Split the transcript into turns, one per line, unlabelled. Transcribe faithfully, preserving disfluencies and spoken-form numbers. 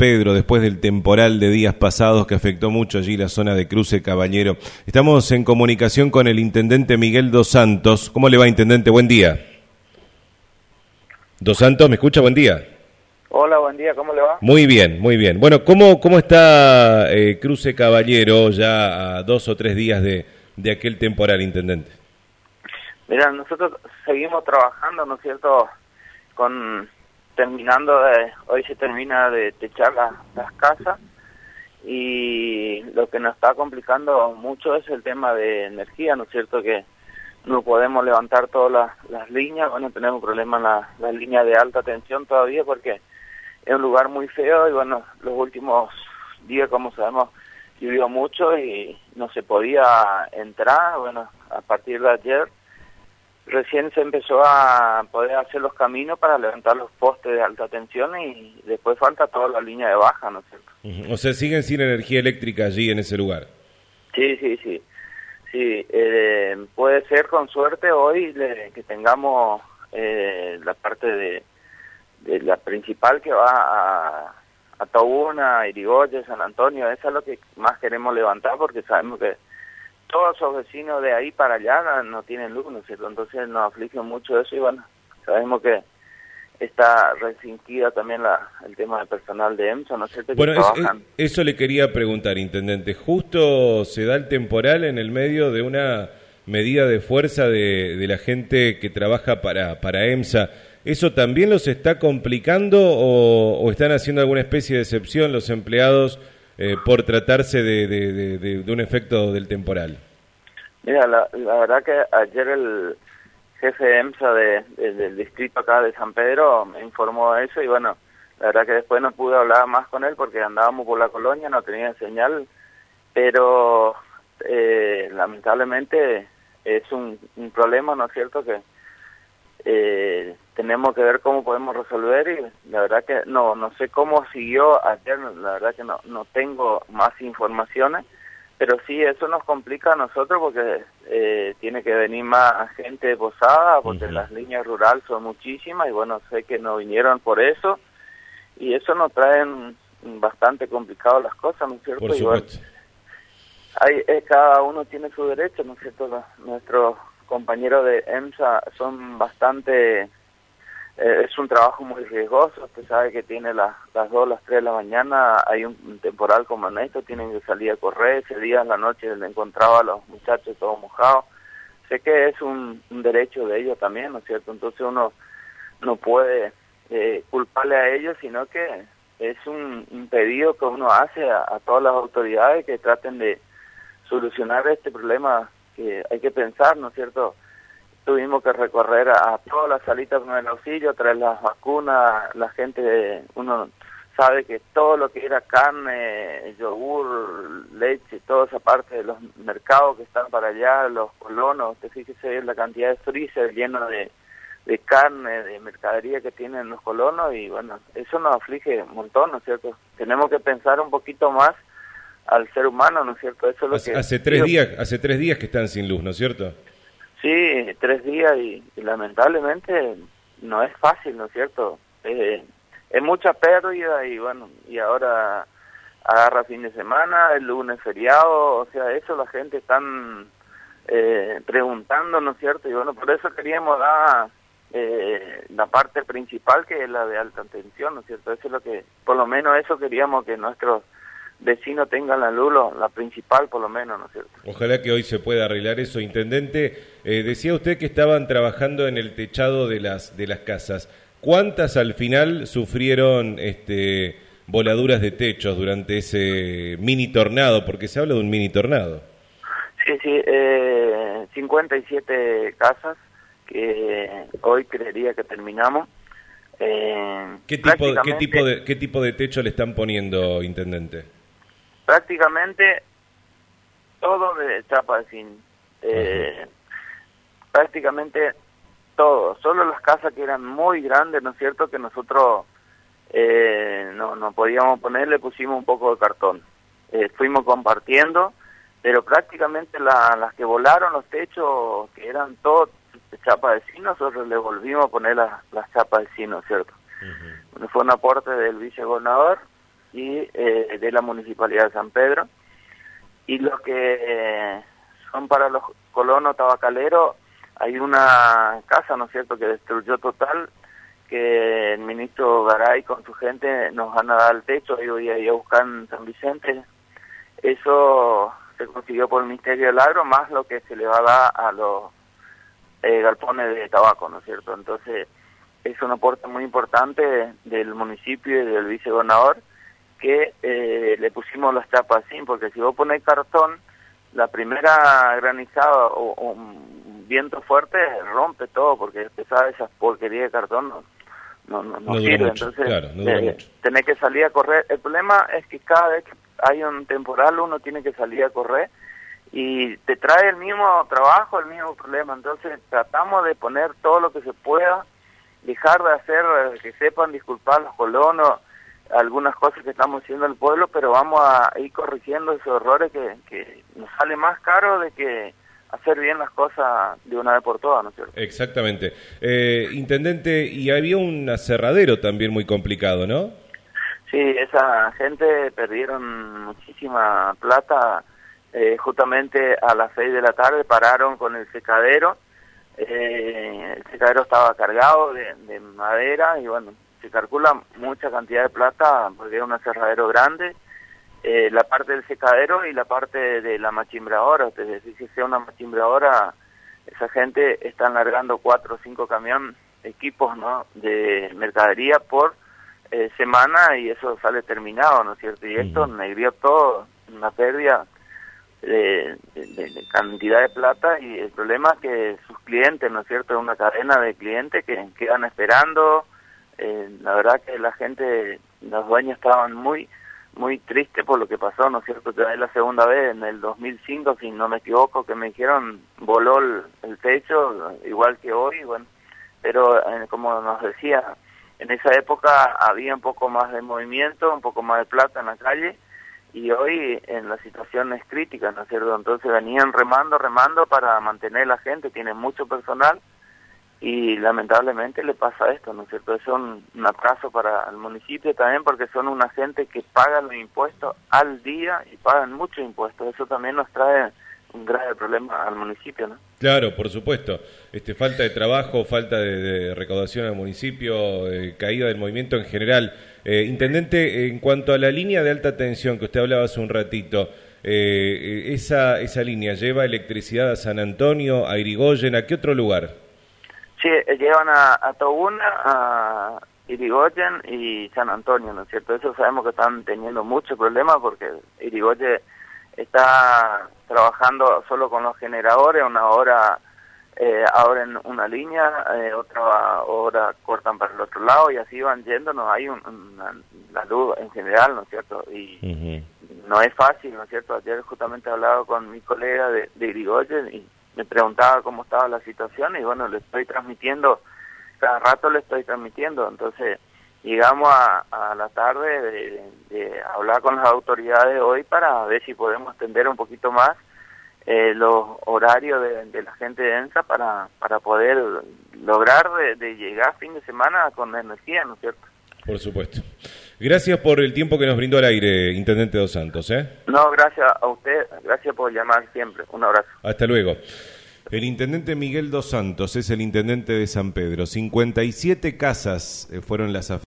Pedro, después del temporal de días pasados que afectó mucho allí la zona de Cruce Caballero. Estamos en comunicación con el intendente Miguel Dos Santos. ¿Cómo le va, intendente? Buen día. Dos Santos, ¿me escucha? Buen día.
Hola, buen día, ¿cómo le va?
Muy bien, muy bien. Bueno, ¿cómo, cómo está eh, Cruce Caballero ya a dos o tres días de, de aquel temporal, intendente?
Mira, nosotros seguimos trabajando, ¿no es cierto?, con terminando de, hoy se termina de techar la, las casas, y lo que nos está complicando mucho es el tema de energía, ¿no es cierto?, que no podemos levantar todas las, las líneas. Bueno, tenemos problemas en la, la línea de alta tensión todavía porque es un lugar muy feo y bueno, los últimos días, como sabemos, llovió mucho y no se podía entrar. Bueno, a partir de ayer recién se empezó a poder hacer los caminos para levantar los postes de alta tensión y después falta toda la línea de baja, ¿no es cierto?
Uh-huh. O sea, siguen sin energía eléctrica allí en ese lugar.
Sí, sí, sí. Sí, eh, puede ser con suerte hoy de, que tengamos eh, la parte de, de la principal que va a, a Tobuna, Irigoyen, San Antonio. Eso es lo que más queremos levantar porque sabemos que todos los vecinos de ahí para allá no, no tienen luz, ¿no es cierto? Entonces nos aflige mucho eso y bueno, sabemos que está restringida también la, el tema del personal de EMSA, ¿no es cierto?
Bueno, es, es, eso le quería preguntar, intendente. Justo se da el temporal en el medio de una medida de fuerza de, de la gente que trabaja para, para EMSA. ¿Eso también los está complicando o, o están haciendo alguna especie de excepción los empleados eh, por tratarse de, de, de, de, de un efecto del temporal?
Mira, la, la verdad que ayer el jefe de EMSA de, de, del distrito acá de San Pedro me informó de eso y bueno, la verdad que después no pude hablar más con él porque andábamos por la colonia, no tenía señal, pero eh, lamentablemente es un, un problema, ¿no es cierto?, que eh, tenemos que ver cómo podemos resolver y la verdad que no no sé cómo siguió ayer, la verdad que no, no tengo más informaciones. Pero sí, eso nos complica a nosotros porque eh, tiene que venir más gente de Posada, porque uh-huh. las líneas rurales son muchísimas y bueno, sé que no vinieron por eso y eso nos traen bastante complicado las cosas, ¿no es cierto?
Por supuesto.
Y bueno, hay, eh, cada uno tiene su derecho, ¿no es cierto? Los, nuestros compañeros de EMSA son bastante... Eh, es un trabajo muy riesgoso, usted sabe que tiene las, las dos, las tres de la mañana, hay un, un temporal como en esto, tienen que salir a correr, ese día en la noche le encontraba a los muchachos todos mojados. Sé que es un, un derecho de ellos también, ¿no es cierto? Entonces uno no puede eh, culparle a ellos, sino que es un, un pedido que uno hace a, a todas las autoridades que traten de solucionar este problema que hay que pensar, ¿no es cierto? Tuvimos que recorrer a, a todas las salitas con el auxilio, traer las vacunas, la gente, uno sabe que todo lo que era carne, yogur, leche, toda esa parte de los mercados que están para allá, los colonos, usted fíjese la cantidad de freezer lleno de, de carne, de mercadería que tienen los colonos y bueno, eso nos aflige un montón, ¿no es cierto? Tenemos que pensar un poquito más al ser humano, ¿no es cierto? Eso es lo
hace,
que...
Hace tres, días, hace tres días que están sin luz, ¿no es cierto?
Sí, tres días y, y lamentablemente no es fácil, ¿no es cierto? Eh, es mucha pérdida y bueno, y ahora agarra fin de semana, el lunes feriado, o sea, eso la gente están eh, preguntando, ¿no es cierto? Y bueno, por eso queríamos dar eh, la parte principal que es la de alta tensión, ¿no es cierto? Eso es lo que, por lo menos eso queríamos que nuestros vecinos tengan la luz, la principal por lo menos, ¿no es cierto?
Ojalá que hoy se pueda arreglar eso, intendente. Eh, decía usted que estaban trabajando en el techado de las de las casas. ¿Cuántas al final sufrieron este voladuras de techos durante ese mini tornado? Porque se habla de un mini tornado.
Sí, sí, eh, cincuenta y siete casas que hoy creería que terminamos. Eh,
¿Qué tipo, ¿qué tipo de qué tipo de techo le están poniendo, intendente?
Prácticamente todo de chapa de zinc, eh, prácticamente todo, solo las casas que eran muy grandes, ¿no es cierto?, que nosotros eh, no, no podíamos poner, le pusimos un poco de cartón, eh, fuimos compartiendo, pero prácticamente la, las que volaron los techos, que eran todo de chapa de zinc, nosotros le volvimos a poner las, las chapas de zinc, ¿no es cierto? Uh-huh. Bueno, fue un aporte del vicegobernador. y eh, de la Municipalidad de San Pedro. Y los que eh, son para los colonos tabacaleros, hay una casa, ¿no es cierto?, que destruyó total, que el ministro Garay con su gente nos van a dar el techo, yo voy a ir a buscar en San Vicente. Eso se consiguió por el Ministerio del Agro, más lo que se le va a dar a los eh, galpones de tabaco, ¿no es cierto? Entonces, es un aporte muy importante del municipio y del vicegobernador, que eh, le pusimos las chapas así, porque si vos ponés cartón, la primera granizada o, o un viento fuerte rompe todo, porque pesada esa porquería de cartón no, no, no, no, no sirve, mucho, entonces claro, no eh, tenés que salir a correr. El problema es que cada vez que hay un temporal uno tiene que salir a correr y te trae el mismo trabajo, el mismo problema, entonces tratamos de poner todo lo que se pueda, dejar de hacer, que sepan disculpar los colonos, algunas cosas que estamos haciendo el pueblo, pero vamos a ir corrigiendo esos errores que, que nos sale más caro de que hacer bien las cosas de una vez por todas, ¿no es cierto?
Exactamente. Eh, Intendente, y había un aserradero también muy complicado, ¿no?
Sí, esa gente perdieron muchísima plata, eh, justamente a las seis de la tarde pararon con el secadero, eh, el secadero estaba cargado de, de madera y bueno, se calcula mucha cantidad de plata porque es un aserradero grande, eh, la parte del secadero y la parte de la machimbradora, es decir, si sea una machimbradora, esa gente está largando cuatro o cinco camiones, equipos, ¿no?, de mercadería por eh, semana y eso sale terminado, ¿no es cierto? Y esto uh-huh. negrió todo, una pérdida de, de, de cantidad de plata y el problema es que sus clientes, ¿no es cierto?, es una cadena de clientes que quedan esperando. Eh, la verdad que la gente, los dueños estaban muy muy tristes por lo que pasó, ¿no es cierto? Ya es la segunda vez, en el dos mil cinco, si no me equivoco, que me dijeron, voló el, el techo, igual que hoy, bueno, pero eh, como nos decía, en esa época había un poco más de movimiento, un poco más de plata en la calle, y hoy en la situación es crítica, ¿no es cierto? Entonces venían remando, remando para mantener la gente, tienen mucho personal, y lamentablemente le pasa esto, ¿no es cierto? Es un, un atraso para el municipio también porque son una gente que paga los impuestos al día y pagan muchos impuestos. Eso también nos trae un grave problema al municipio, ¿no?
Claro, por supuesto. Este, falta de trabajo, falta de, de recaudación al municipio, eh, caída del movimiento en general. Eh, Intendente, en cuanto a la línea de alta tensión que usted hablaba hace un ratito, eh, esa, esa línea lleva electricidad a San Antonio, a Irigoyen, ¿a qué otro lugar?
Sí, llevan a, a Tobuna, a Irigoyen y San Antonio, ¿no es cierto? Eso sabemos que están teniendo muchos problemas porque Irigoyen está trabajando solo con los generadores, una hora eh, abren una línea, eh, otra hora cortan para el otro lado y así van yéndonos, hay un, una, la luz en general, ¿no es cierto? Y uh-huh. no es fácil, ¿no es cierto? Ayer justamente he hablado con mi colega de, de Irigoyen y me preguntaba cómo estaba la situación y bueno, le estoy transmitiendo, cada rato le estoy transmitiendo, entonces llegamos a, a la tarde de, de hablar con las autoridades hoy para ver si podemos extender un poquito más eh, los horarios de, de la gente de EMSA para, para poder lograr de, de llegar fin de semana con energía, ¿no es cierto?
Por supuesto. Gracias por el tiempo que nos brindó al aire, Intendente Dos Santos, ¿eh?
No, gracias a usted, gracias por llamar siempre. Un abrazo.
Hasta luego. El Intendente Miguel Dos Santos es el Intendente de San Pedro. cincuenta y siete casas fueron las afectadas.